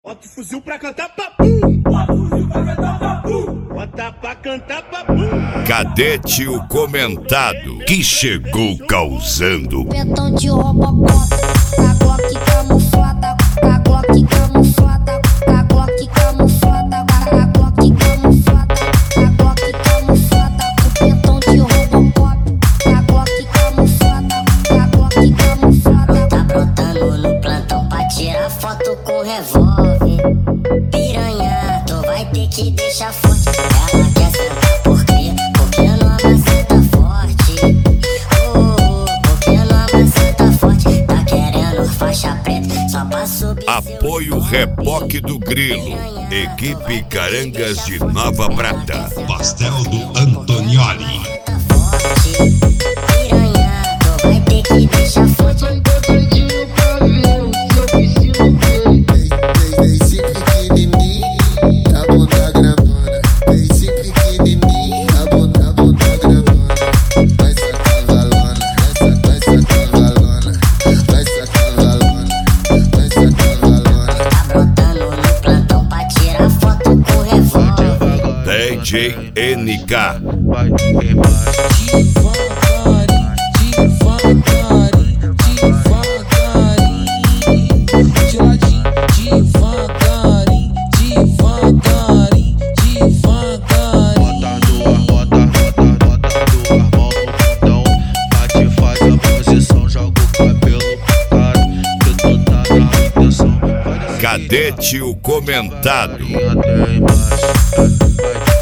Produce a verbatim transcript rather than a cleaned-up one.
Bota o fuzil pra cantar papum. Bota o fuzil pra cantar papum. Bota pra cantar papum. Cadete o comentado que chegou causando. Petão de robocop, a Glock camuflada, a Glock camuflada, a Glock camuflada, a Glock camuflada, a Glock camuflada, o petão de robocop, a Glock camuflada, a Glock camuflada. Tá brotando no plantão pra tirar foto com revólver. Piranha, tu vai ter que deixar forte. Ela quer sentar por quê? Porque não maceta forte. Oh, porque não maceta forte. Tá querendo faixa preta só pra subir. Apoio Reboque do Grilo. Equipe Carangas de Nova Prata. Pastel do Antonioli. Piranha, tu vai ter que deixar forte. D J N K. Vai devagarinho, devagarinho, devagarinho, de ladinho, devagarinho, devagarinho, devagarinho. Bota duas, bota, bota, bota duas mãos no botão. Bate, faz a posição, joga o cabelo pro cara, que tu tá na intenção. Cadete o comentado. Até embaixo, vai.